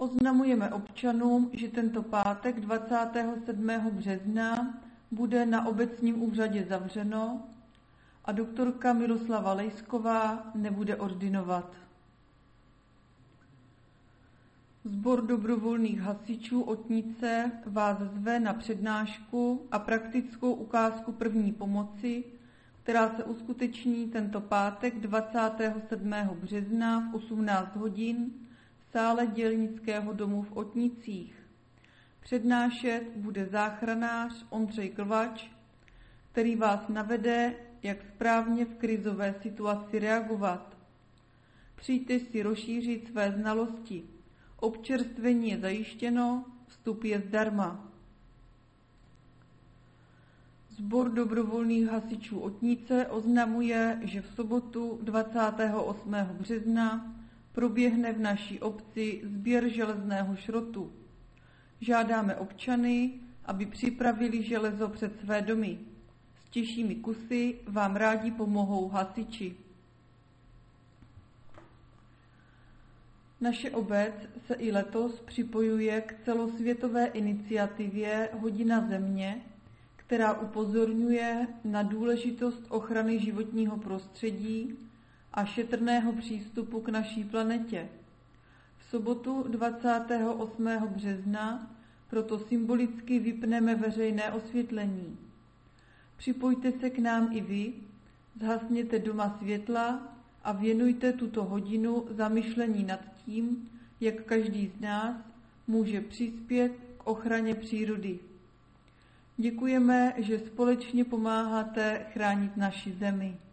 Oznamujeme občanům, že tento pátek 27. března bude na obecním úřadě zavřeno a doktorka Miroslava Lejsková nebude ordinovat. Sbor dobrovolných hasičů Otnice vás zve na přednášku a praktickou ukázku první pomoci, která se uskuteční tento pátek 27. března v 18 hodin v sále dělnického domu v Otnicích. Přednášet bude záchranář Ondřej Klvač, který vás navede, jak správně v krizové situaci reagovat. Přijďte si rozšířit své znalosti. Občerstvení je zajištěno, vstup je zdarma. Sbor dobrovolných hasičů Otnice oznamuje, že v sobotu 28. března proběhne v naší obci sběr železného šrotu. Žádáme občany, aby připravili železo před své domy. S těžšími kusy vám rádi pomohou hasiči. Naše obec se i letos připojuje k celosvětové iniciativě Hodina země, která upozorňuje na důležitost ochrany životního prostředí a šetrného přístupu k naší planetě. V sobotu 28. března proto symbolicky vypneme veřejné osvětlení. Připojte se k nám i vy, zhasněte doma světla a věnujte tuto hodinu zamyšlení nad tím, jak každý z nás může přispět k ochraně přírody. Děkujeme, že společně pomáháte chránit naši zemi.